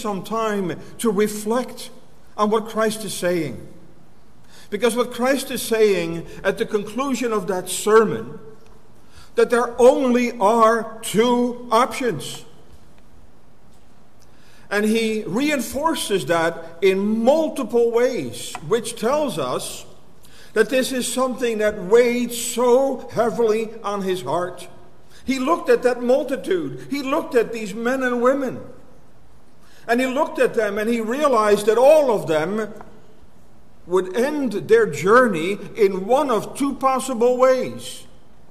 some time to reflect on what Christ is saying. Because what Christ is saying at the conclusion of that sermon, that there only are two options. And he reinforces that in multiple ways, which tells us that this is something that weighed so heavily on his heart. He looked at that multitude. He looked at these men and women. And he looked at them and he realized that all of them would end their journey in one of two possible ways.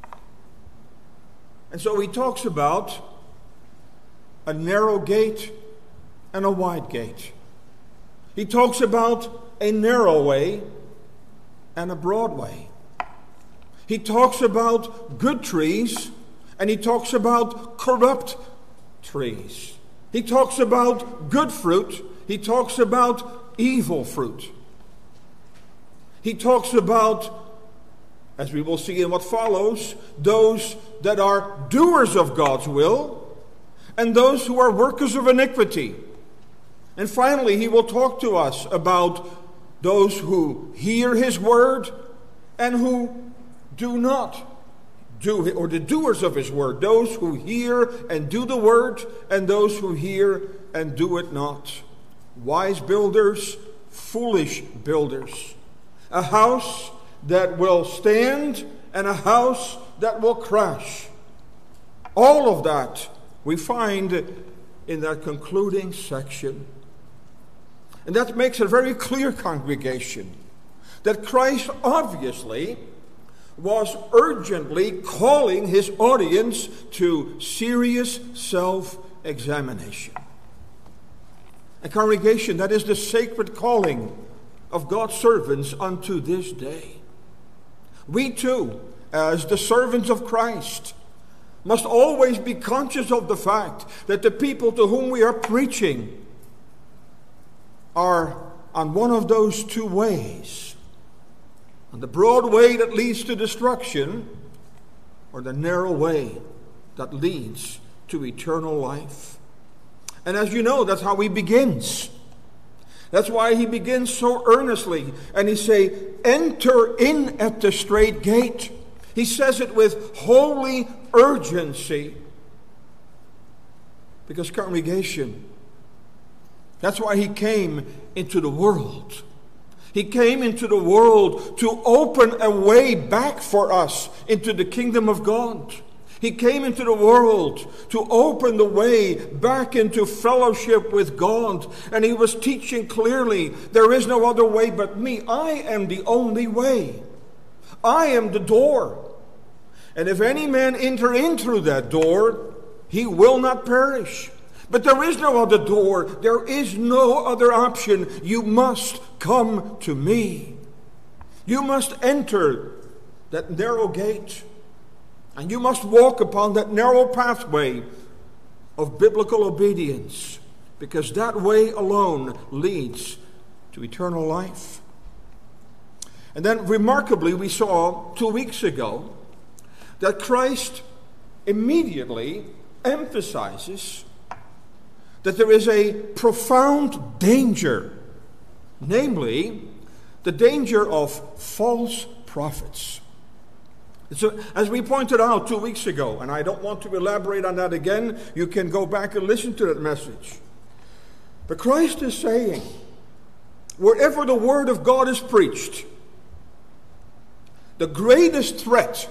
And so he talks about a narrow gate and a wide gate. He talks about a narrow way and a broad way. He talks about good trees and he talks about corrupt trees. He talks about good fruit. He talks about evil fruit. He talks about, as we will see in what follows, those that are doers of God's will and those who are workers of iniquity. And finally, he will talk to us about those who hear his word and who do not do, or the doers of his word, those who hear and do the word, and those who hear and do it not. Wise builders, foolish builders. A house that will stand and a house that will crash. All of that we find in that concluding section. And that makes it very clear, congregation, that Christ obviously was urgently calling his audience to serious self-examination. And congregation, that is the sacred calling of God's servants unto this day. We too, as the servants of Christ, must always be conscious of the fact that the people to whom we are preaching are on one of those two ways. On the broad way that leads to destruction, or the narrow way that leads to eternal life. And as you know, that's how he begins. That's why he begins so earnestly. And he say, enter in at the straight gate. He says it with holy urgency. Because congregation, that's why he came into the world. He came into the world to open a way back for us into the kingdom of God. He came into the world to open the way back into fellowship with God. And he was teaching clearly, there is no other way but me. I am the only way. I am the door. And if any man enter in through that door, he will not perish. But there is no other door. There is no other option. You must come to me. You must enter that narrow gate. And you must walk upon that narrow pathway of biblical obedience. Because that way alone leads to eternal life. And then remarkably, we saw 2 weeks ago that Christ immediately emphasizes that there is a profound danger, namely the danger of false prophets. So, as we pointed out 2 weeks ago, and I don't want to elaborate on that again, you can go back and listen to that message. But Christ is saying, wherever the word of God is preached, the greatest threat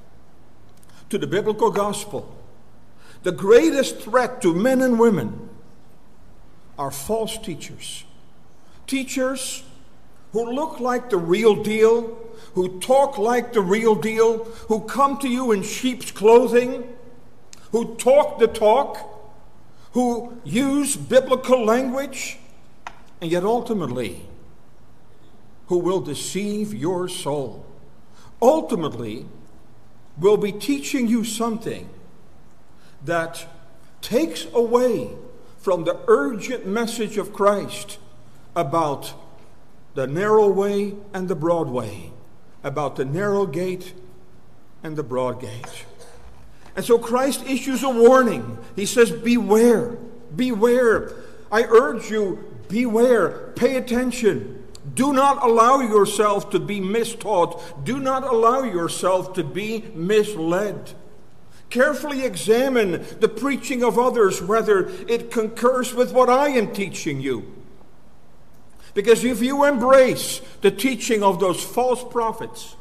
to the biblical gospel, the greatest threat to men and women, are false teachers. Teachers who look like the real deal, who talk like the real deal, who come to you in sheep's clothing, who talk the talk, who use biblical language, and yet ultimately, who will deceive your soul. Ultimately, will be teaching you something that takes away from the urgent message of Christ about the narrow way and the broad way, about the narrow gate and the broad gate. And so Christ issues a warning. He says, beware, beware. I urge you, beware, pay attention. Do not allow yourself to be mistaught. Do not allow yourself to be misled. Carefully examine the preaching of others, whether it concurs with what I am teaching you. Because if you embrace the teaching of those false prophets,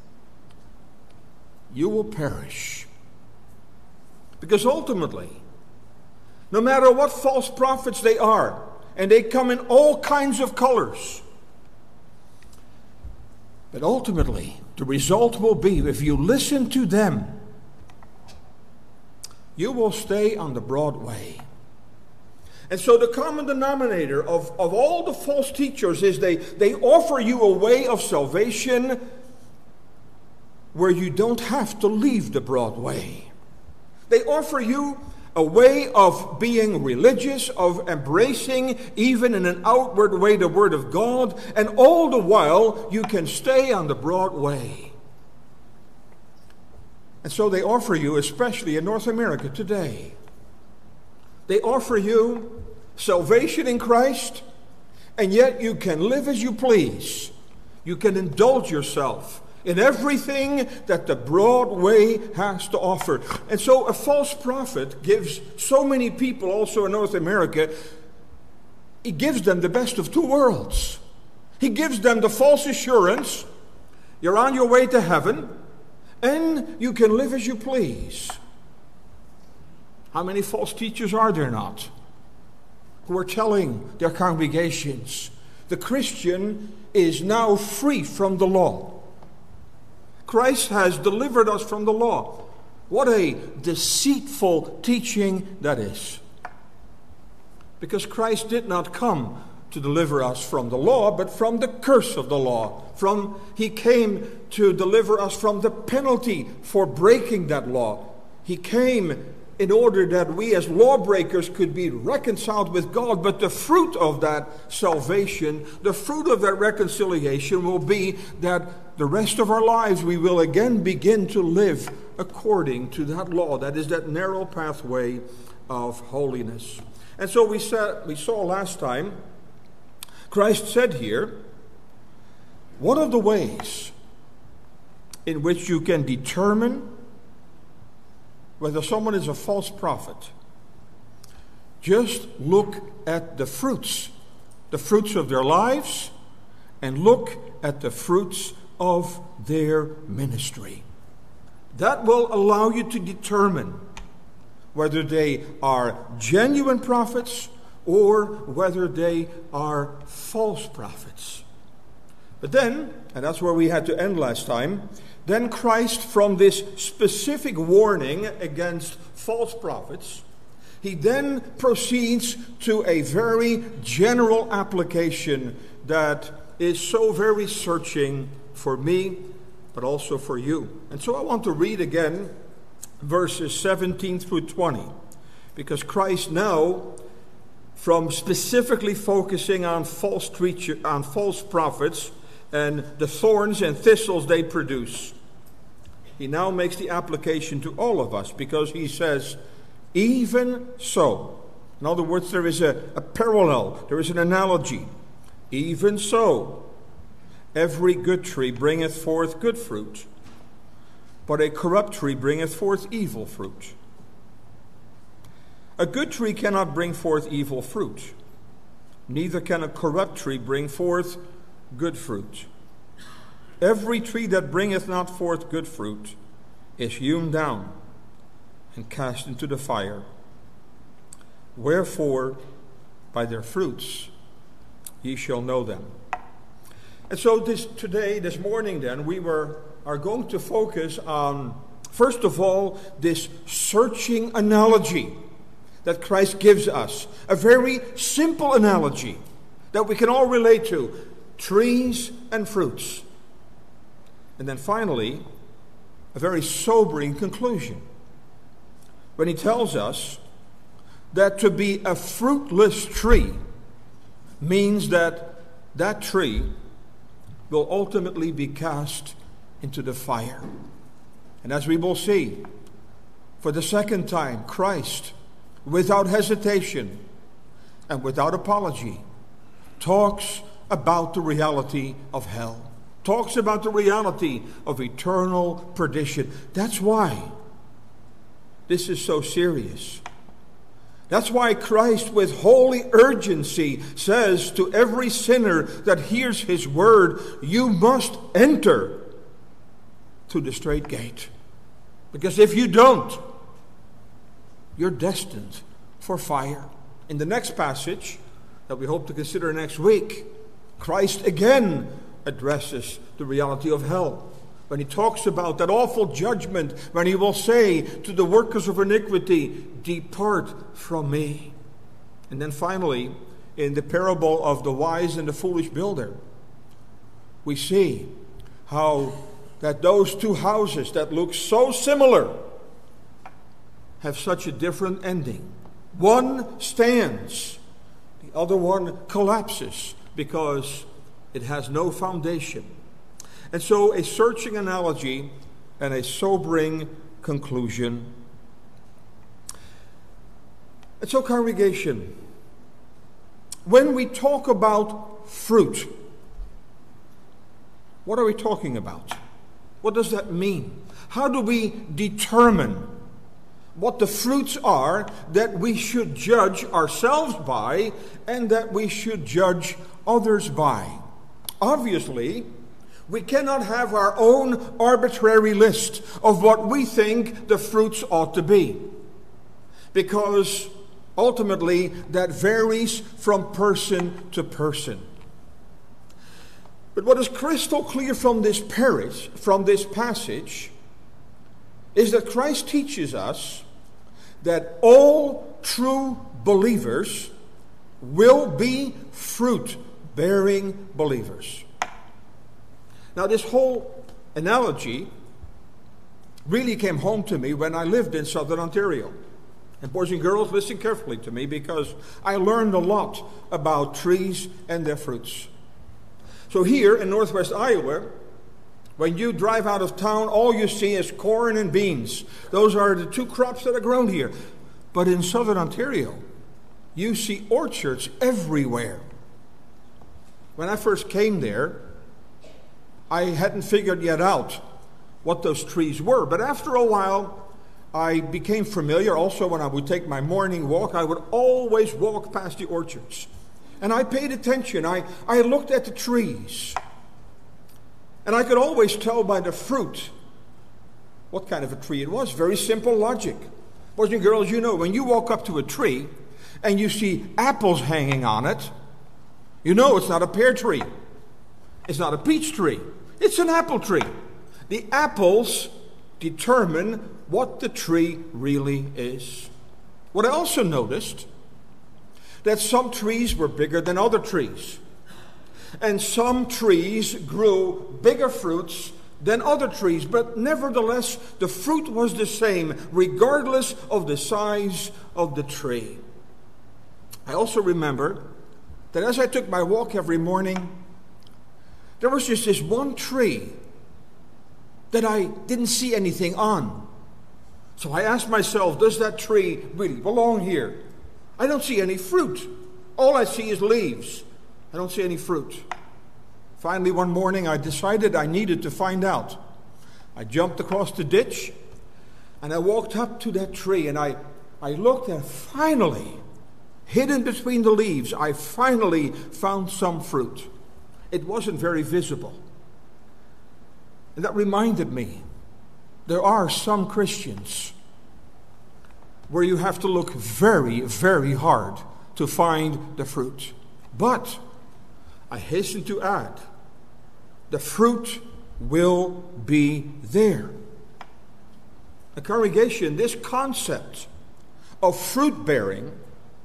you will perish. Because ultimately, no matter what false prophets they are, and they come in all kinds of colors, but ultimately, the result will be, if you listen to them, you will stay on the broad way. And so the common denominator of all the false teachers is they offer you a way of salvation where you don't have to leave the broad way. They offer you a way of being religious, of embracing, even in an outward way, the Word of God, and all the while you can stay on the broad way. And so they offer you, especially in North America today, they offer you salvation in Christ, and yet you can live as you please. You can indulge yourself in everything that the broad way has to offer. And so a false prophet gives so many people, also in North America, he gives them the best of two worlds. He gives them the false assurance, you're on your way to heaven, and you can live as you please. How many false teachers are there not who are telling their congregations, the Christian is now free from the law? Christ has delivered us from the law. What a deceitful teaching that is. Because Christ did not come to deliver us from the law, but from the curse of the law. He came to deliver us from the penalty for breaking that law. He came in order that we as lawbreakers could be reconciled with God. But the fruit of that salvation, the fruit of that reconciliation will be that the rest of our lives we will again begin to live according to that law. That is that narrow pathway of holiness. And so we saw last time, Christ said here, one of the ways in which you can determine whether someone is a false prophet, just look at the fruits of their lives, and look at the fruits of their ministry. That will allow you to determine whether they are genuine prophets or whether they are false prophets. But then, and that's where we had to end last time, then Christ, from this specific warning against false prophets, he then proceeds to a very general application that is so very searching for me, but also for you. And so I want to read again verses 17 through 20, because Christ now, from specifically focusing on false prophets and the thorns and thistles they produce, he now makes the application to all of us, because he says, even so. In other words, there is a parallel, there is an analogy. Even so, every good tree bringeth forth good fruit, but a corrupt tree bringeth forth evil fruit. A good tree cannot bring forth evil fruit, neither can a corrupt tree bring forth good fruit. Every tree that bringeth not forth good fruit is hewn down and cast into the fire. Wherefore, by their fruits ye shall know them. And so this morning then, we are going to focus on, first of all, this searching analogy that Christ gives us. A very simple analogy that we can all relate to. Trees and fruits. And then finally, a very sobering conclusion, when he tells us that to be a fruitless tree means that that tree will ultimately be cast into the fire. And as we will see, for the second time, Christ, without hesitation, and without apology, talks about the reality of hell, talks about the reality of eternal perdition. That's why this is so serious. That's why Christ, with holy urgency, says to every sinner that hears his word, you must enter through the straight gate. Because if you don't, you're destined for fire. In the next passage that we hope to consider next week, Christ again addresses the reality of hell. When he talks about that awful judgment, when he will say to the workers of iniquity, depart from me. And then finally, in the parable of the wise and the foolish builder, we see how that those two houses that look so similar have such a different ending. One stands, the other one collapses because it has no foundation. And so a searching analogy and a sobering conclusion. And so, congregation, when we talk about fruit, what are we talking about? What does that mean? How do we determine what the fruits are that we should judge ourselves by and that we should judge others by? Obviously, we cannot have our own arbitrary list of what we think the fruits ought to be, because ultimately that varies from person to person. But what is crystal clear from this passage is that Christ teaches us that all true believers will be fruit-bearing believers. Now, this whole analogy really came home to me when I lived in southern Ontario. And boys and girls, listen carefully to me, because I learned a lot about trees and their fruits. So here in northwest Iowa, when you drive out of town, all you see is corn and beans. Those are the two crops that are grown here. But in southern Ontario, you see orchards everywhere. When I first came there, I hadn't figured yet out what those trees were. But after a while, I became familiar. Also, when I would take my morning walk, I would always walk past the orchards. And I paid attention. I looked at the trees. And I could always tell by the fruit what kind of a tree it was. Very simple logic. Boys and girls, you know, when you walk up to a tree and you see apples hanging on it, you know it's not a pear tree. It's not a peach tree. It's an apple tree. The apples determine what the tree really is. What I also noticed, that some trees were bigger than other trees. And some trees grew bigger fruits than other trees. But nevertheless, the fruit was the same, regardless of the size of the tree. I also remember that as I took my walk every morning, there was just this one tree that I didn't see anything on. So I asked myself, does that tree really belong here? I don't see any fruit. All I see is leaves. I don't see any fruit. Finally, one morning, I decided I needed to find out. I jumped across the ditch, and I walked up to that tree, and I looked, and finally, hidden between the leaves, I finally found some fruit. It wasn't very visible. And that reminded me, there are some Christians where you have to look very, very hard to find the fruit. But I hasten to add, the fruit will be there. The congregation, this concept of fruit bearing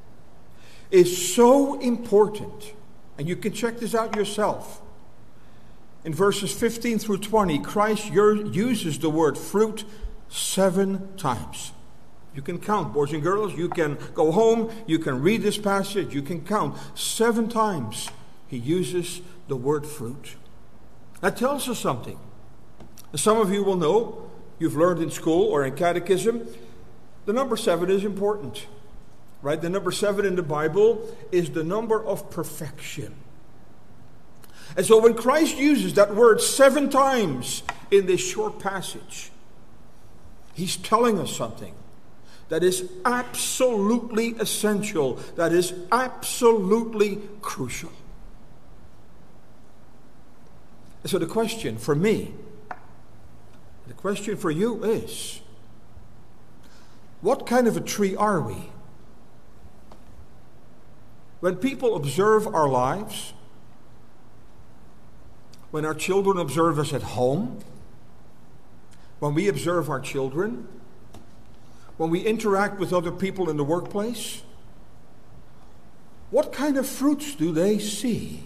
is so important. And you can check this out yourself. In verses 15 through 20, Christ uses the word fruit 7 times. You can count, boys and girls. You can go home. You can read this passage. You can count 7 times he uses the word fruit. That tells us something. Some of you will know, you've learned in school or in catechism, the number 7 is important. right? The number 7 in the Bible is the number of perfection. And so when Christ uses that word 7 times in this short passage, he's telling us something that is absolutely essential, that is absolutely crucial. And so the question for me, the question for you is, what kind of a tree are we? When people observe our lives, when our children observe us at home, when we observe our children, when we interact with other people in the workplace, what kind of fruits do they see?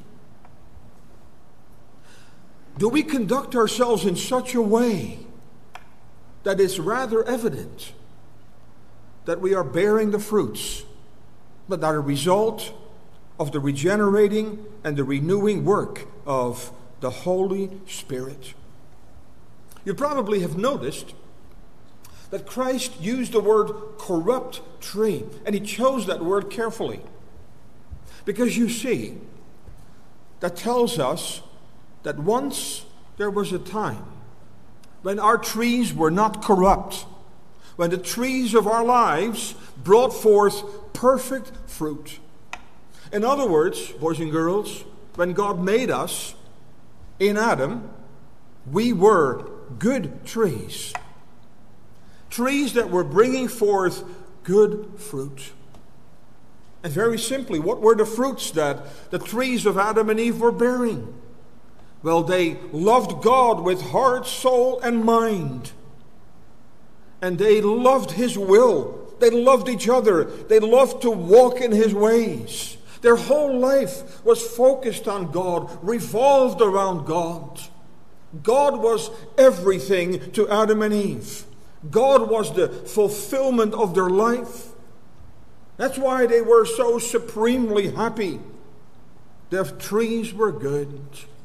Do we conduct ourselves in such a way that it's rather evident that we are bearing the fruits, but are a result of the regenerating and the renewing work of the Holy Spirit? You probably have noticed that Christ used the word corrupt tree, and he chose that word carefully. Because you see, that tells us that once there was a time when our trees were not corrupt, when the trees of our lives brought forth perfect fruit. In other words, boys and girls, when God made us in Adam, we were good trees. Trees that were bringing forth good fruit. And very simply, what were the fruits that the trees of Adam and Eve were bearing? Well, they loved God with heart, soul, and mind. And they loved his will. They loved each other. They loved to walk in his ways. Their whole life was focused on God, revolved around God. God was everything to Adam and Eve. God was the fulfillment of their life. That's why they were so supremely happy. Their trees were good.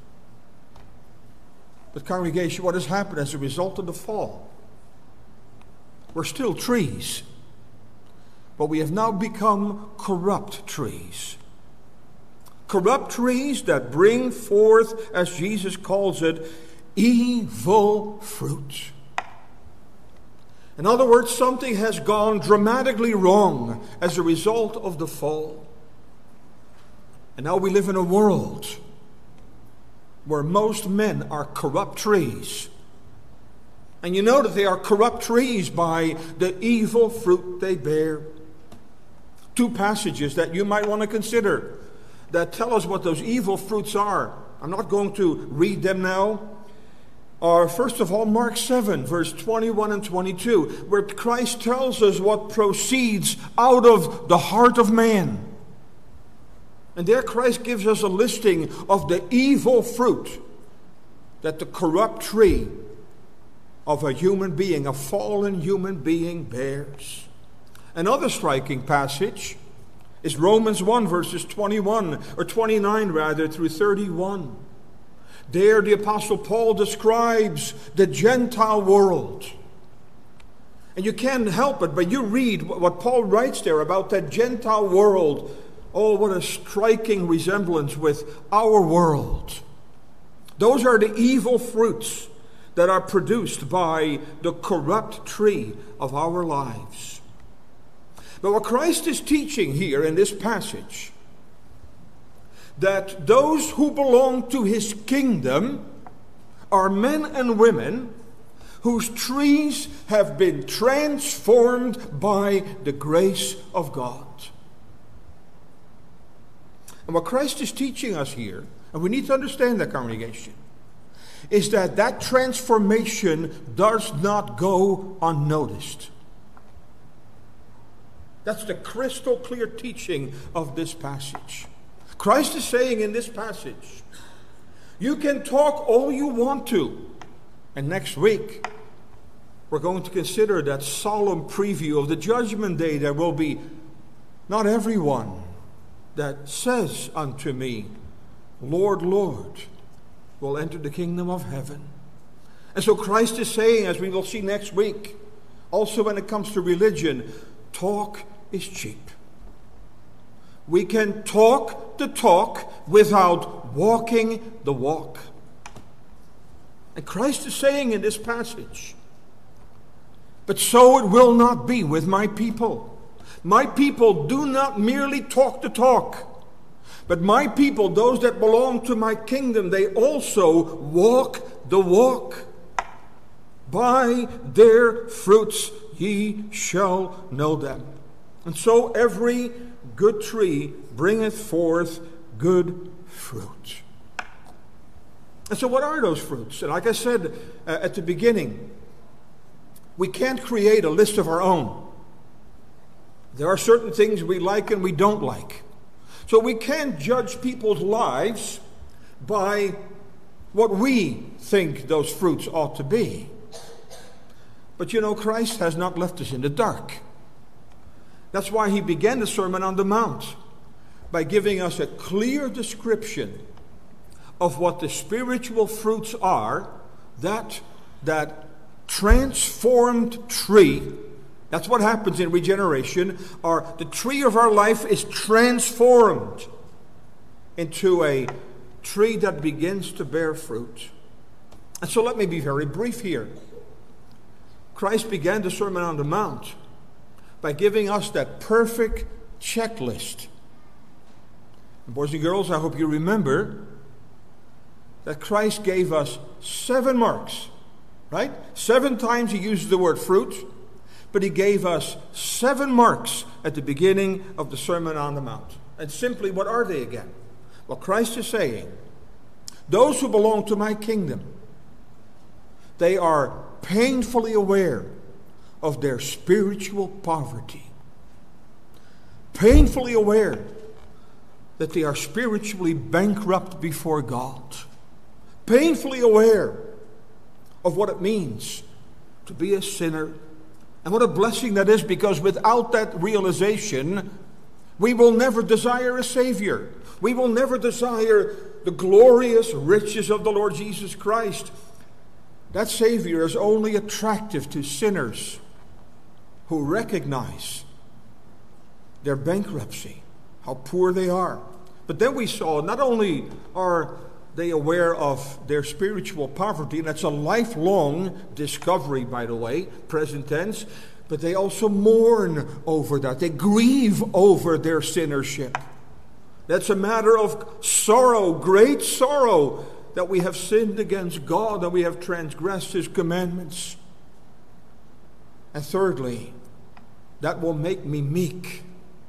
But congregation, what has happened as a result of the fall? We're still trees, but we have now become corrupt trees. Corrupt trees that bring forth, as Jesus calls it, evil fruit. In other words, something has gone dramatically wrong as a result of the fall. And now we live in a world where most men are corrupt trees. And you know that they are corrupt trees by the evil fruit they bear. 2 passages that you might want to consider that tell us what those evil fruits are. I'm not going to read them now. First of all, Mark 7, verse 21 and 22, where Christ tells us what proceeds out of the heart of man. And there Christ gives us a listing of the evil fruit that the corrupt tree of a human being, a fallen human being, bears. Another striking passage is Romans 1, verses 29 through 31. There the Apostle Paul describes the Gentile world. And you can't help it, but you read what Paul writes there about that Gentile world. Oh, what a striking resemblance with our world. Those are the evil fruits that are produced by the corrupt tree of our lives. But what Christ is teaching here in this passage, that those who belong to his kingdom are men and women whose trees have been transformed by the grace of God. And what Christ is teaching us here, and we need to understand that, congregation, is that that transformation does not go unnoticed. That's the crystal clear teaching of this passage. Christ is saying in this passage, you can talk all you want to. And next week, we're going to consider that solemn preview of the judgment day. There will be not everyone that says unto me, Lord, Lord, will enter the kingdom of heaven. And so Christ is saying, as we will see next week, also when it comes to religion, talk is cheap. We can talk the talk without walking the walk. And Christ is saying in this passage, but so it will not be with my people. My people do not merely talk the talk, but my people, those that belong to my kingdom, they also walk the walk. By their fruits ye shall know them. And so every good tree bringeth forth good fruit. And so what are those fruits? And like I said at the beginning, we can't create a list of our own. There are certain things we like and we don't like. So we can't judge people's lives by what we think those fruits ought to be. But you know, Christ has not left us in the dark. That's why he began the Sermon on the Mount by giving us a clear description of what the spiritual fruits are, that transformed tree. That's what happens in regeneration. The tree of our life is transformed into a tree that begins to bear fruit. And so let me be very brief here. Christ began the Sermon on the Mount by giving us that perfect checklist. And boys and girls, I hope you remember that Christ gave us 7 marks, right? 7 times he uses the word fruit, but he gave us 7 marks at the beginning of the Sermon on the Mount. And simply, what are they again? Well, Christ is saying, those who belong to my kingdom, they are painfully aware of their spiritual poverty. Painfully aware that they are spiritually bankrupt before God. Painfully aware of what it means to be a sinner. And what a blessing that is, because without that realization, we will never desire a Savior. We will never desire the glorious riches of the Lord Jesus Christ. That Savior is only attractive to sinners who recognize their bankruptcy, how poor they are. But then we saw, not only are they aware of their spiritual poverty, and that's a lifelong discovery, by the way, present tense, but they also mourn over that. They grieve over their sinnership. That's a matter of sorrow, great sorrow, that we have sinned against God and we have transgressed his commandments. And thirdly, that will make me meek.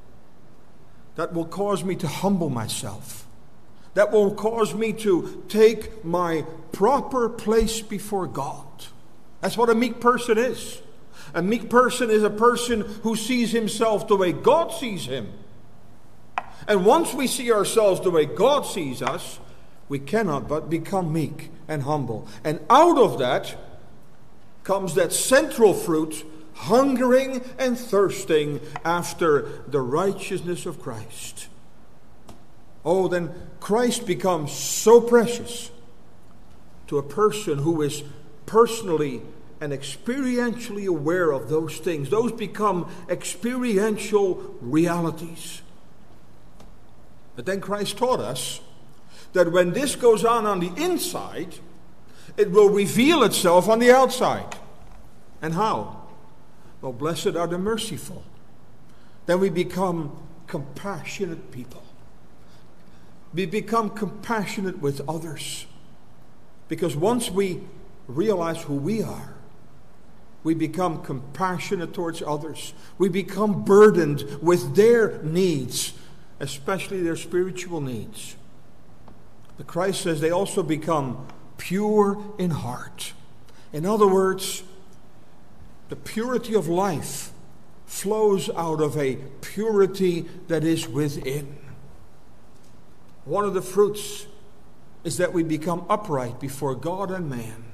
That will cause me to humble myself. That will cause me to take my proper place before God. That's what a meek person is. A meek person is a person who sees himself the way God sees him. And once we see ourselves the way God sees us, we cannot but become meek and humble. And out of that comes that central fruit, hungering and thirsting after the righteousness of Christ. Oh, then Christ becomes so precious to a person who is personally and experientially aware of those things. Those become experiential realities. But then Christ taught us that when this goes on the inside, it will reveal itself on the outside. And how? Well, blessed are the merciful. Then we become compassionate people. We become compassionate with others. Because once we realize who we are, we become compassionate towards others. We become burdened with their needs, especially their spiritual needs. But Christ says they also become pure in heart. In other words, the purity of life flows out of a purity that is within. One of the fruits is that we become upright before God and man.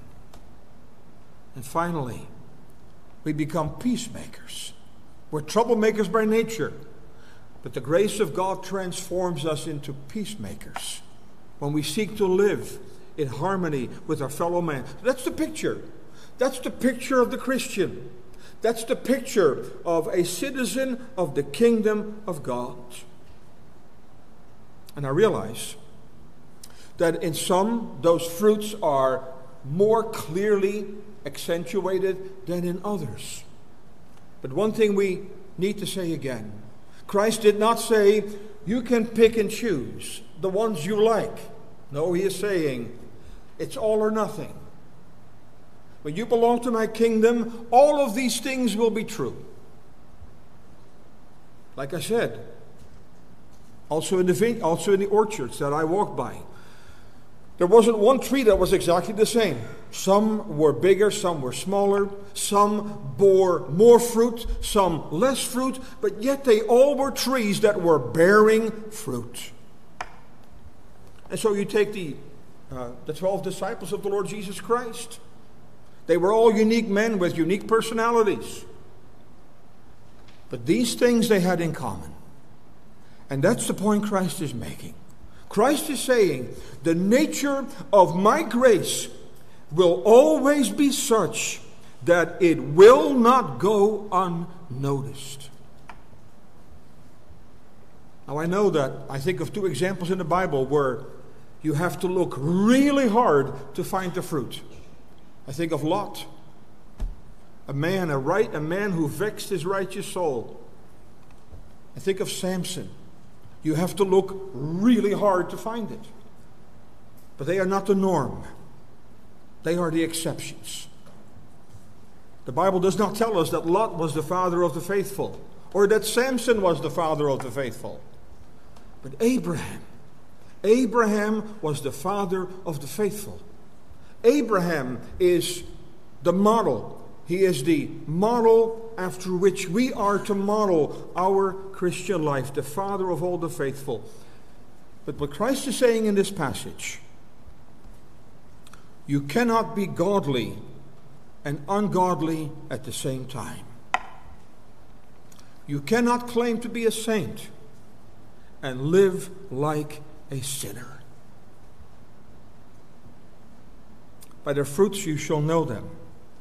And finally, we become peacemakers. We're troublemakers by nature, but the grace of God transforms us into peacemakers when we seek to live in harmony with our fellow man. That's the picture. That's the picture of the Christian. That's the picture of a citizen of the kingdom of God. And I realize that in some, those fruits are more clearly accentuated than in others. But one thing we need to say again, Christ did not say, you can pick and choose the ones you like. No, he is saying, it's all or nothing. When you belong to my kingdom, all of these things will be true. Like I said, also in the orchards that I walked by, there wasn't one tree that was exactly the same. Some were bigger, some were smaller, some bore more fruit, some less fruit, but yet they all were trees that were bearing fruit. And so you take the 12 disciples of the Lord Jesus Christ. They were all unique men with unique personalities. But these things they had in common. And that's the point Christ is making. Christ is saying, the nature of my grace will always be such that it will not go unnoticed. Now I know that I think of two examples in the Bible where you have to look really hard to find the fruit. I think of Lot, a man who vexed his righteous soul. I think of Samson. You have to look really hard to find it. But they are not the norm. They are the exceptions. The Bible does not tell us that Lot was the father of the faithful, or that Samson was the father of the faithful. But Abraham was the father of the faithful. Abraham is the model. He is the model after which we are to model our Christian life, the father of all the faithful. But what Christ is saying in this passage, you cannot be godly and ungodly at the same time. You cannot claim to be a saint and live like a sinner. By their fruits you shall know them.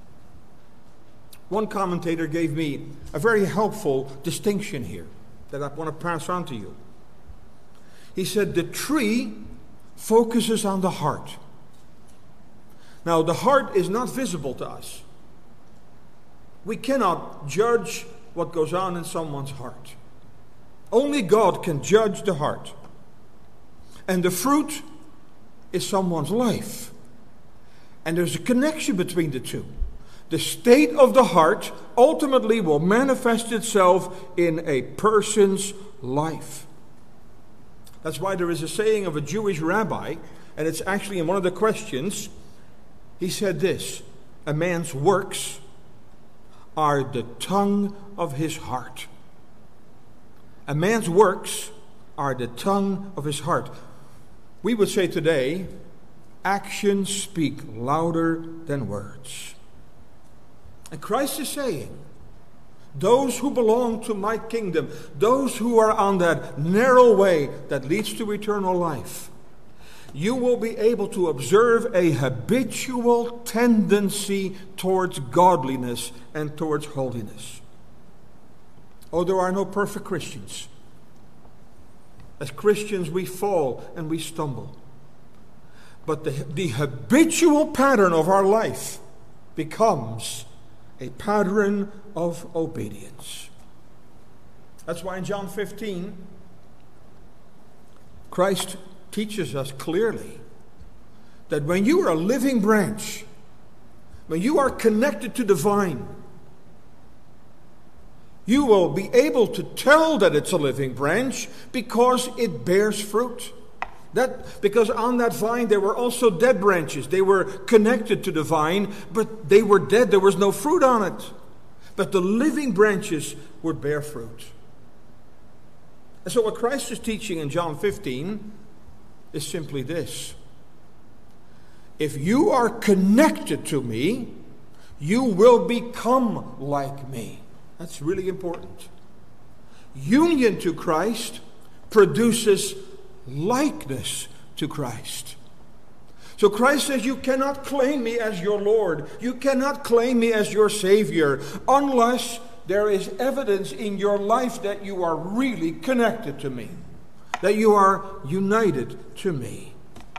One commentator gave me a very helpful distinction here that I want to pass on to you. He said the tree focuses on the heart. Now, the heart is not visible to us. We cannot judge what goes on in someone's heart. Only God can judge the heart. And the fruit is someone's life. And there's a connection between the two. The state of the heart ultimately will manifest itself in a person's life. That's why there is a saying of a Jewish rabbi, and it's actually in one of the questions. He said this, a man's works are the tongue of his heart. A man's works are the tongue of his heart. We would say today, actions speak louder than words. And Christ is saying, those who belong to my kingdom, those who are on that narrow way that leads to eternal life, you will be able to observe a habitual tendency towards godliness and towards holiness. Oh, there are no perfect Christians. As Christians, we fall and we stumble. But the habitual pattern of our life becomes a pattern of obedience. That's why in John 15, Christ teaches us clearly that when you are a living branch, when you are connected to the vine, you will be able to tell that it's a living branch because it bears fruit. Because on that vine there were also dead branches. They were connected to the vine, but they were dead. There was no fruit on it. But the living branches would bear fruit. And so what Christ is teaching in John 15 is simply this. If you are connected to me, you will become like me. That's really important. Union to Christ produces likeness to Christ. So Christ says, you cannot claim me as your Lord. You cannot claim me as your Savior unless there is evidence in your life that you are really connected to me. that you are united to me.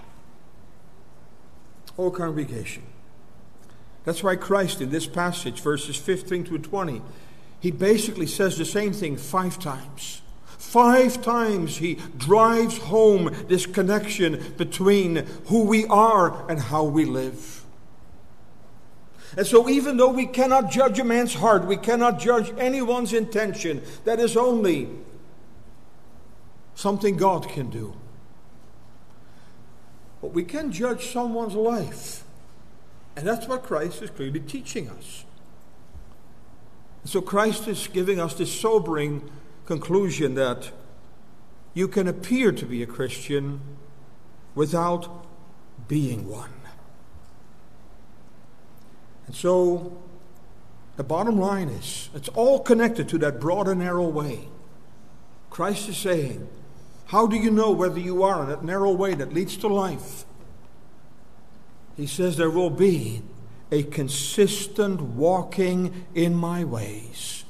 Oh, congregation. That's why Christ in this passage, verses 15 to 20, he basically says the same thing 5 times. 5 times he drives home this connection between who we are and how we live. And so even though we cannot judge a man's heart, we cannot judge anyone's intention, that is only something God can do. But we can judge someone's life. And that's what Christ is clearly teaching us. So Christ is giving us this sobering conclusion that you can appear to be a Christian without being one. And so the bottom line is, it's all connected to that broad and narrow way. Christ is saying, how do you know whether you are on that narrow way that leads to life? He says there will be a consistent walking in my ways.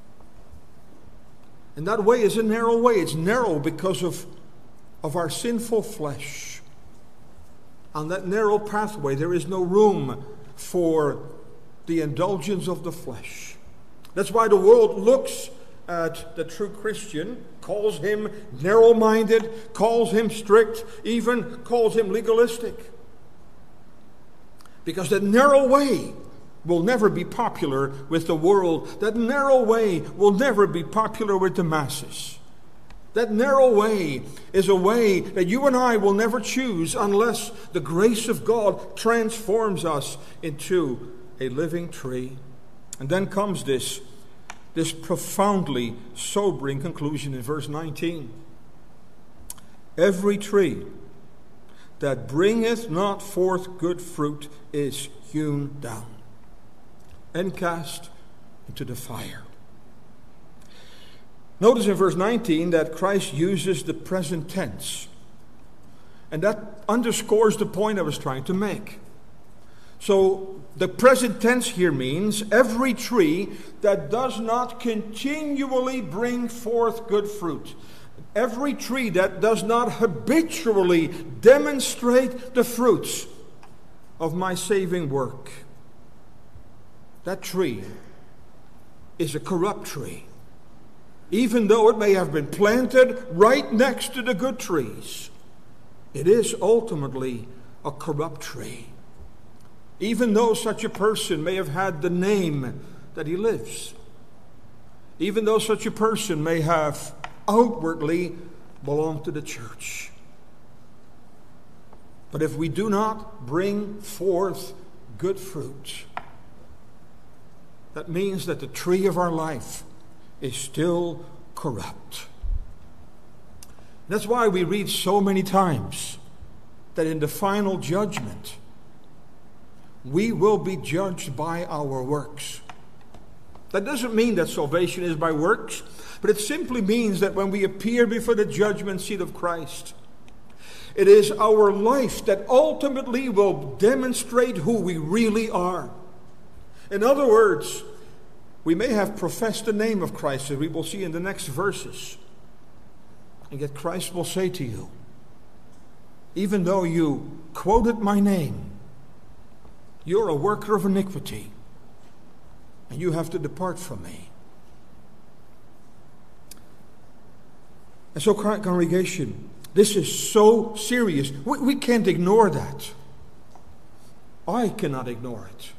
And that way is a narrow way. It's narrow because of our sinful flesh. On that narrow pathway, there is no room for the indulgence of the flesh. That's why the world looks at the true Christian, calls him narrow-minded, calls him strict, even calls him legalistic. Because that narrow way will never be popular with the world. That narrow way will never be popular with the masses. That narrow way is a way that you and I will never choose unless the grace of God transforms us into a living tree. And then comes this profoundly sobering conclusion in verse 19. Every tree that bringeth not forth good fruit is hewn down and cast into the fire. Notice in verse 19 that Christ uses the present tense. And that underscores the point I was trying to make. So the present tense here means every tree that does not continually bring forth good fruit. Every tree that does not habitually demonstrate the fruits of my saving work. That tree is a corrupt tree. Even though it may have been planted right next to the good trees, it is ultimately a corrupt tree. Even though such a person may have had the name that he lives. Even though such a person may have outwardly belonged to the church. But if we do not bring forth good fruit, that means that the tree of our life is still corrupt. That's why we read so many times that in the final judgment, we will be judged by our works. That doesn't mean that salvation is by works, but it simply means that when we appear before the judgment seat of Christ, it is our life that ultimately will demonstrate who we really are. In other words, we may have professed the name of Christ, as we will see in the next verses. And yet Christ will say to you, even though you quoted my name, you're a worker of iniquity, and you have to depart from me. And so, congregation, this is so serious. We can't ignore that. I cannot ignore it.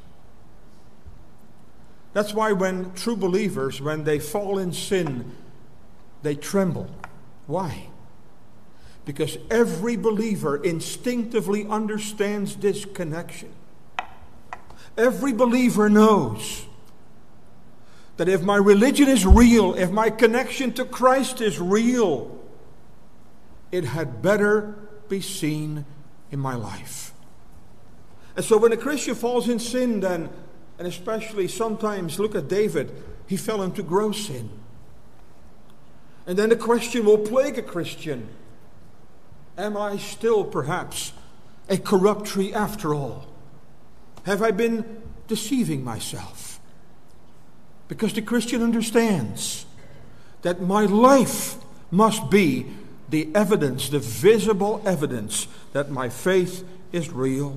That's why when true believers, when they fall in sin, they tremble. Why? Because every believer instinctively understands this connection. Every believer knows that if my religion is real, if my connection to Christ is real, it had better be seen in my life. And so when a Christian falls in sin, then, and especially sometimes, look at David, he fell into gross sin. And then the question will plague a Christian. Am I still perhaps a corrupt tree after all? Have I been deceiving myself? Because the Christian understands that my life must be the evidence, the visible evidence that my faith is real.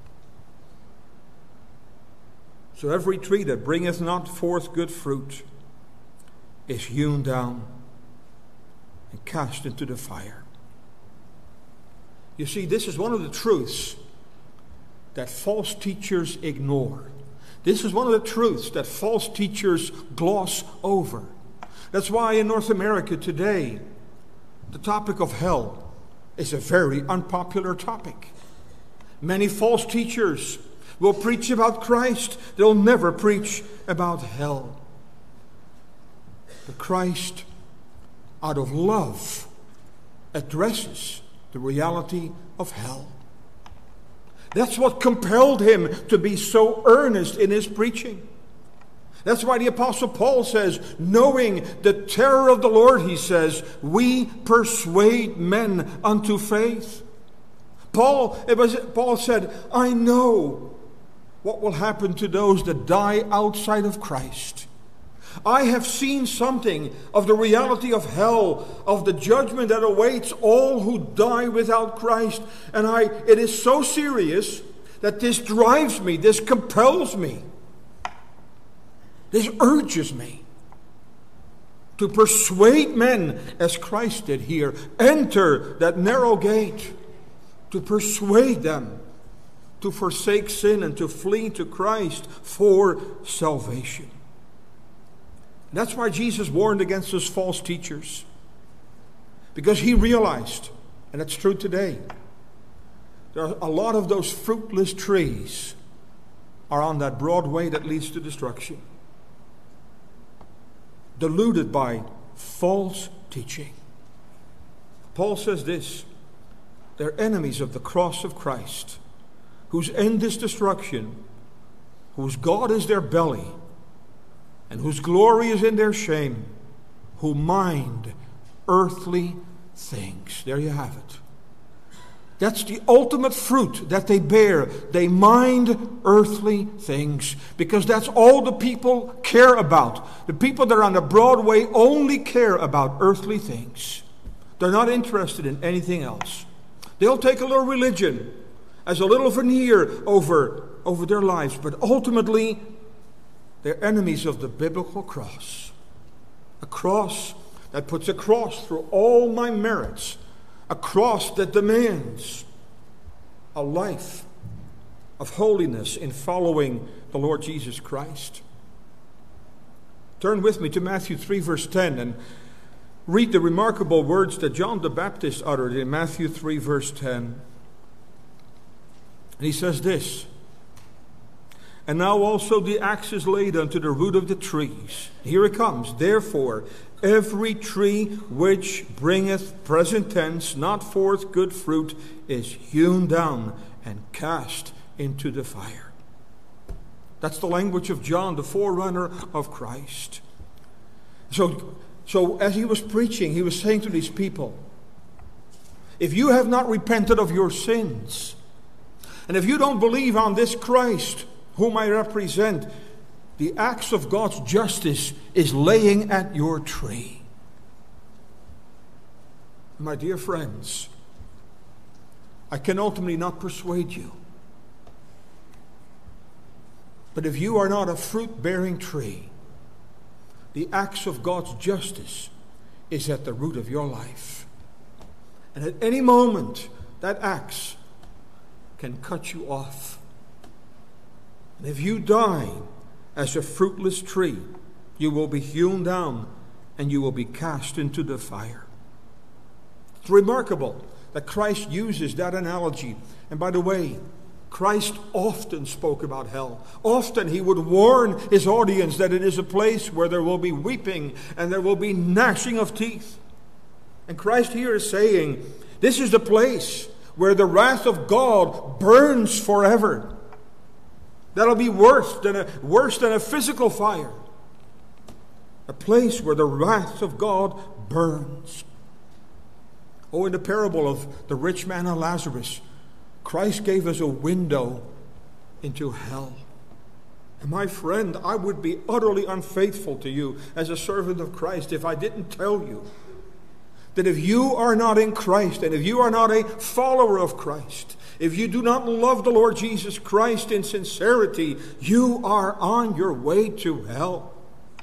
So every tree that bringeth not forth good fruit is hewn down and cast into the fire. You see, this is one of the truths that false teachers ignore. This is one of the truths that false teachers gloss over. That's why in North America today, the topic of hell is a very unpopular topic. Many false teachers will preach about Christ. They'll never preach about hell. But Christ, out of love, addresses the reality of hell. That's what compelled him to be so earnest in his preaching. That's why the Apostle Paul says, knowing the terror of the Lord, he says, we persuade men unto faith. Paul said, I know what will happen to those that die outside of Christ. I have seen something of the reality of hell, of the judgment that awaits all who die without Christ. And it is so serious that this drives me, this compels me, this urges me to persuade men, as Christ did here, enter that narrow gate, to persuade them to forsake sin and to flee to Christ for salvation. That's why Jesus warned against those false teachers. Because he realized, and it's true today, there are a lot of those fruitless trees are on that broad way that leads to destruction. Deluded by false teaching. Paul says this, they're enemies of the cross of Christ, whose end is destruction, whose God is their belly, and whose glory is in their shame, who mind earthly things. There you have it. That's the ultimate fruit that they bear. They mind earthly things, because that's all the people care about. The people that are on the broad way only care about earthly things. They're not interested in anything else. They'll take a little religion as a little veneer over their lives, but ultimately they're enemies of the biblical cross. A cross that puts a cross through all my merits. A cross that demands a life of holiness in following the Lord Jesus Christ. Turn with me to Matthew 3 verse 10 and read the remarkable words that John the Baptist uttered in Matthew 3 verse 10. And he says this, and now also the axe is laid unto the root of the trees. Here it comes. Therefore, every tree which bringeth, present tense, not forth good fruit, is hewn down and cast into the fire. That's the language of John, the forerunner of Christ. So as he was preaching, he was saying to these people, if you have not repented of your sins, and if you don't believe on this Christ, whom I represent, the axe of God's justice is laying at your tree. My dear friends, I can ultimately not persuade you. But if you are not a fruit-bearing tree, the axe of God's justice is at the root of your life. And at any moment, that axe can cut you off. And if you die as a fruitless tree, you will be hewn down and you will be cast into the fire. It's remarkable that Christ uses that analogy. And by the way, Christ often spoke about hell. Often he would warn his audience that it is a place where there will be weeping and there will be gnashing of teeth. And Christ here is saying, this is the place where the wrath of God burns forever. That'll be worse than a physical fire. A place where the wrath of God burns. Oh, in the parable of the rich man and Lazarus, Christ gave us a window into hell. And my friend, I would be utterly unfaithful to you as a servant of Christ if I didn't tell you that if you are not in Christ, and if you are not a follower of Christ, if you do not love the Lord Jesus Christ in sincerity, you are on your way to hell.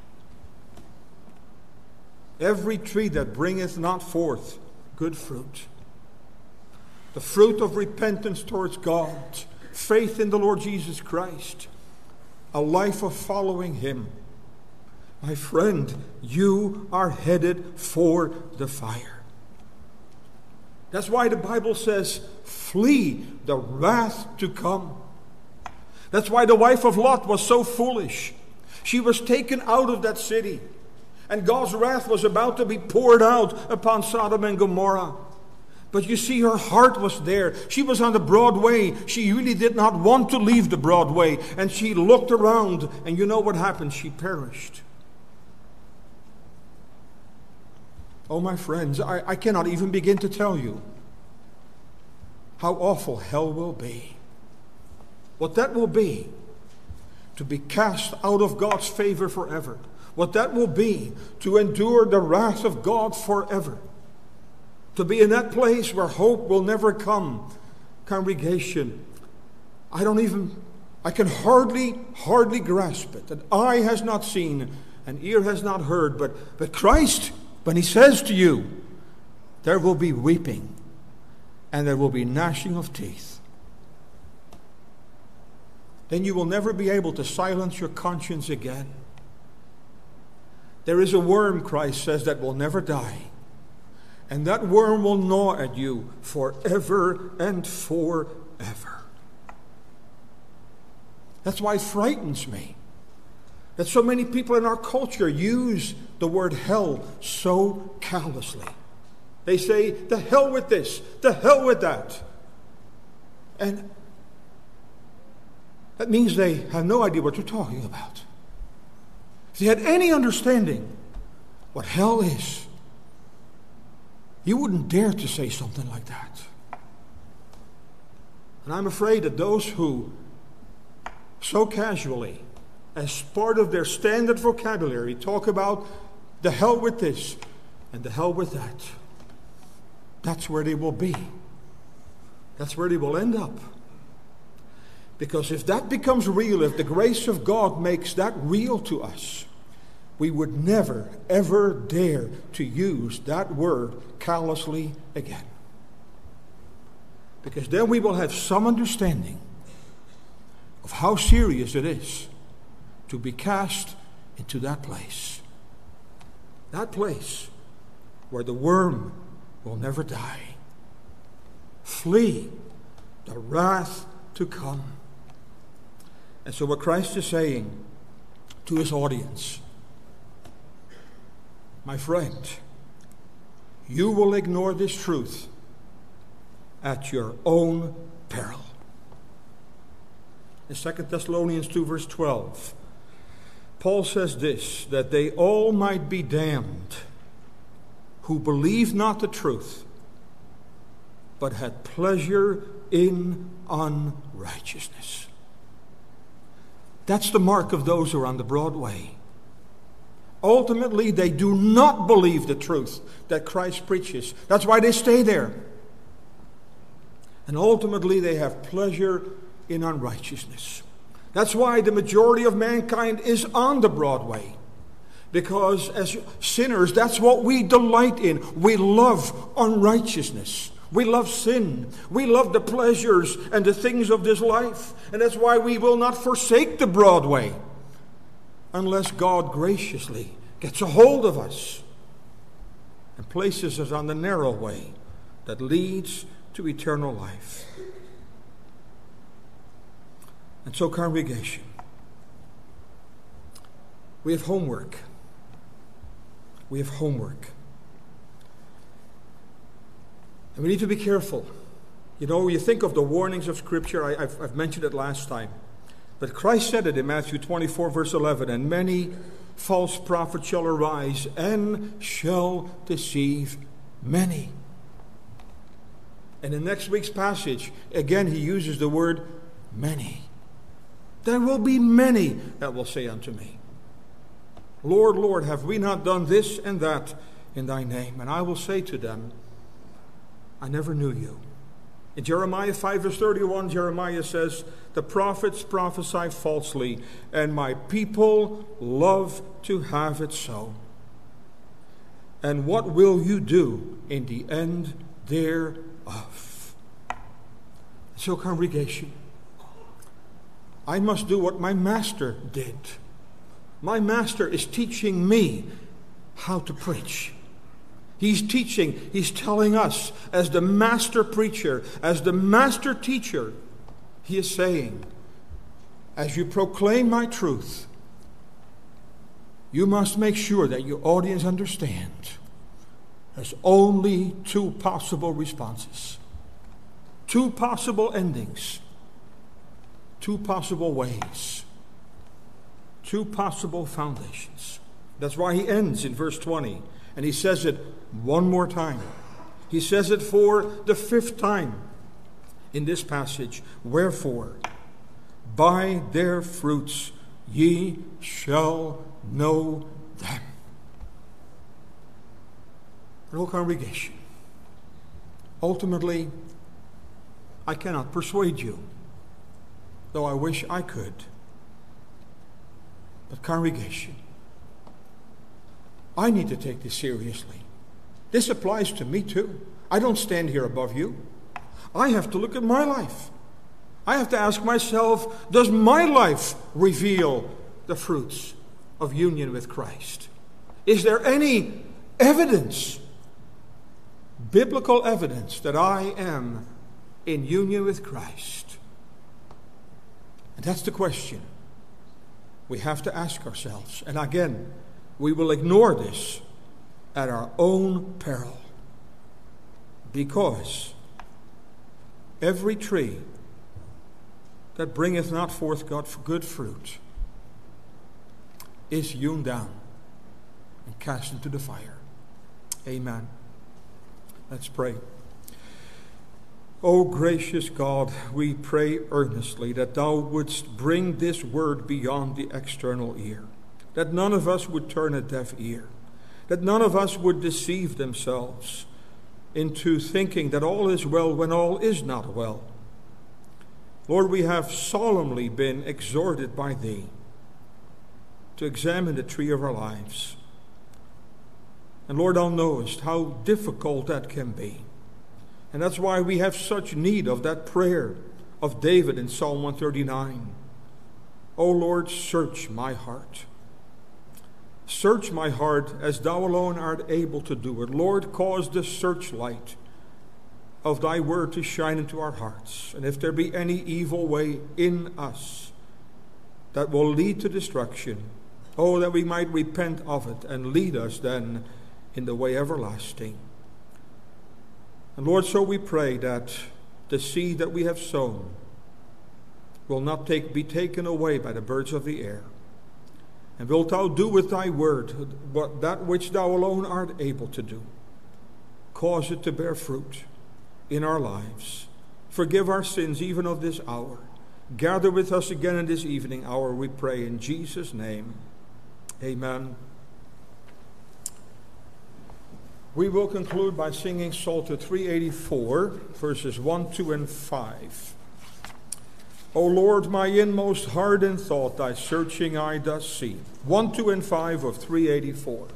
Every tree that bringeth not forth good fruit, the fruit of repentance towards God, faith in the Lord Jesus Christ, a life of following Him, my friend, you are headed for the fire. That's why the Bible says, flee the wrath to come. That's why the wife of Lot was so foolish. She was taken out of that city, and God's wrath was about to be poured out upon Sodom and Gomorrah. But you see, her heart was there. She was on the broad way. She really did not want to leave the broad way. And she looked around, and you know what happened? She perished. Oh, my friends, I cannot even begin to tell you how awful hell will be. What that will be, to be cast out of God's favor forever. What that will be, to endure the wrath of God forever. To be in that place where hope will never come. Congregation, I can hardly grasp it. That eye has not seen, and ear has not heard. But Christ, when He says to you, there will be weeping, and there will be gnashing of teeth, then you will never be able to silence your conscience again. There is a worm, Christ says, that will never die. And that worm will gnaw at you forever and forever. That's why it frightens me that so many people in our culture use the word hell so callously. They say, the hell with this, the hell with that. And that means they have no idea what they're talking about. If they had any understanding what hell is, you wouldn't dare to say something like that. And I'm afraid that those who so casually, as part of their standard vocabulary, talk about the hell with this and the hell with that, that's where they will be. That's where they will end up. Because if that becomes real, if the grace of God makes that real to us, we would never, ever dare to use that word callously again. Because then we will have some understanding of how serious it is to be cast into that place. That place where the worm will never die. Flee the wrath to come. And so what Christ is saying to His audience, my friend, you will ignore this truth at your own peril. In 2 Thessalonians 2 verse 12, Paul says this, that they all might be damned who believed not the truth, but had pleasure in unrighteousness. That's the mark of those who are on the broad way. Ultimately, they do not believe the truth that Christ preaches. That's why they stay there. And ultimately, they have pleasure in unrighteousness. That's why the majority of mankind is on the broad way. Because as sinners, that's what we delight in. We love unrighteousness. We love sin. We love the pleasures and the things of this life. And that's why we will not forsake the broad way unless God graciously gets a hold of us and places us on the narrow way that leads to eternal life. And so, congregation, we have homework. We have homework. And we need to be careful. You know, you think of the warnings of Scripture. I've mentioned it last time. But Christ said it in Matthew 24, verse 11, and many false prophets shall arise and shall deceive many. And in next week's passage, again, he uses the word many. There will be many that will say unto me, Lord, Lord, have we not done this and that in thy name. And I will say to them, I never knew you. In Jeremiah 5 verse 31, Jeremiah says, the prophets prophesy falsely, and my people love to have it so. And what will you do in the end thereof? So, congregation, I must do what my master did. My master is teaching me how to preach. He's teaching, he's telling us, as the master preacher, as the master teacher, he is saying, as you proclaim my truth, you must make sure that your audience understands there's only two possible responses, two possible endings, two possible ways, two possible foundations. That's why he ends in verse 20. And he says it one more time. He says it for the fifth time in this passage. Wherefore, by their fruits ye shall know them. Little congregation, ultimately, I cannot persuade you, though I wish I could. But congregation, I need to take this seriously. This applies to me too. I don't stand here above you. I have to look at my life. I have to ask myself, does my life reveal the fruits of union with Christ? Is there any evidence, biblical evidence, that I am in union with Christ? And that's the question we have to ask ourselves. And again, we will ignore this at our own peril, because every tree that bringeth not forth good fruit is hewn down and cast into the fire. Amen. Let's pray. O gracious God, we pray earnestly that thou wouldst bring this word beyond the external ear, that none of us would turn a deaf ear, that none of us would deceive themselves into thinking that all is well when all is not well. Lord, we have solemnly been exhorted by Thee to examine the tree of our lives. And Lord, Thou knowest how difficult that can be. And that's why we have such need of that prayer of David in Psalm 139. O Lord, search my heart. Search my heart as Thou alone art able to do it. Lord, cause the searchlight of Thy word to shine into our hearts. And if there be any evil way in us that will lead to destruction, oh, that we might repent of it and lead us then in the way everlasting. And Lord, so we pray that the seed that we have sown will not be taken away by the birds of the air. And wilt Thou do with Thy word that which Thou alone art able to do. Cause it to bear fruit in our lives. Forgive our sins even of this hour. Gather with us again in this evening hour, we pray in Jesus' name. Amen. We will conclude by singing Psalter 384, verses 1, 2, and 5. O Lord, my inmost heart and thought, Thy searching eye doth see. 1, 2, and 5 of 384.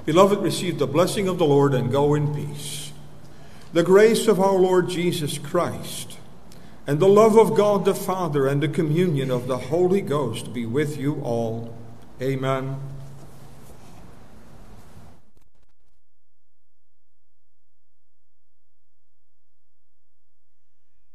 Beloved, receive the blessing of the Lord and go in peace. The grace of our Lord Jesus Christ and the love of God the Father and the communion of the Holy Ghost be with you all. Amen.